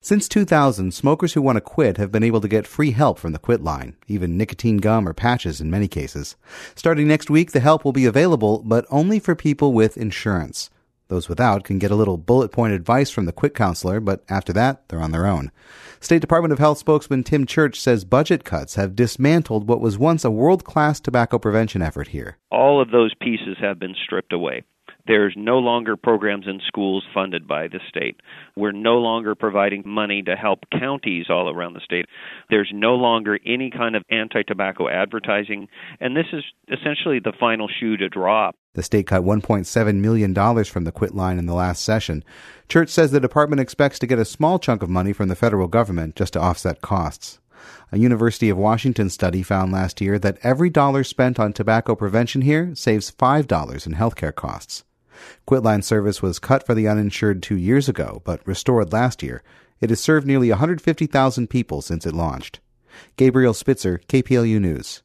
Since 2000, smokers who want to quit have been able to get free help from the Quit line, even nicotine gum or patches in many cases. Starting next week, the help will be available, but only for people with insurance. Those without can get a little bullet-point advice from the Quit counselor, but after that, they're on their own. State Department of Health spokesman Tim Church says budget cuts have dismantled what was once a world-class tobacco prevention effort here. All of those pieces have been stripped away. There's no longer programs in schools funded by the state. We're no longer providing money to help counties all around the state. There's no longer any kind of anti-tobacco advertising, and this is essentially the final shoe to drop. The state cut $1.7 million from the Quit line in the last session. Church says the department expects to get a small chunk of money from the federal government just to offset costs. A University of Washington study found last year that every dollar spent on tobacco prevention here saves $5 in healthcare costs. Quitline service was cut for the uninsured 2 years ago, but restored last year. It has served nearly 150,000 people since it launched. Gabriel Spitzer, KPLU News.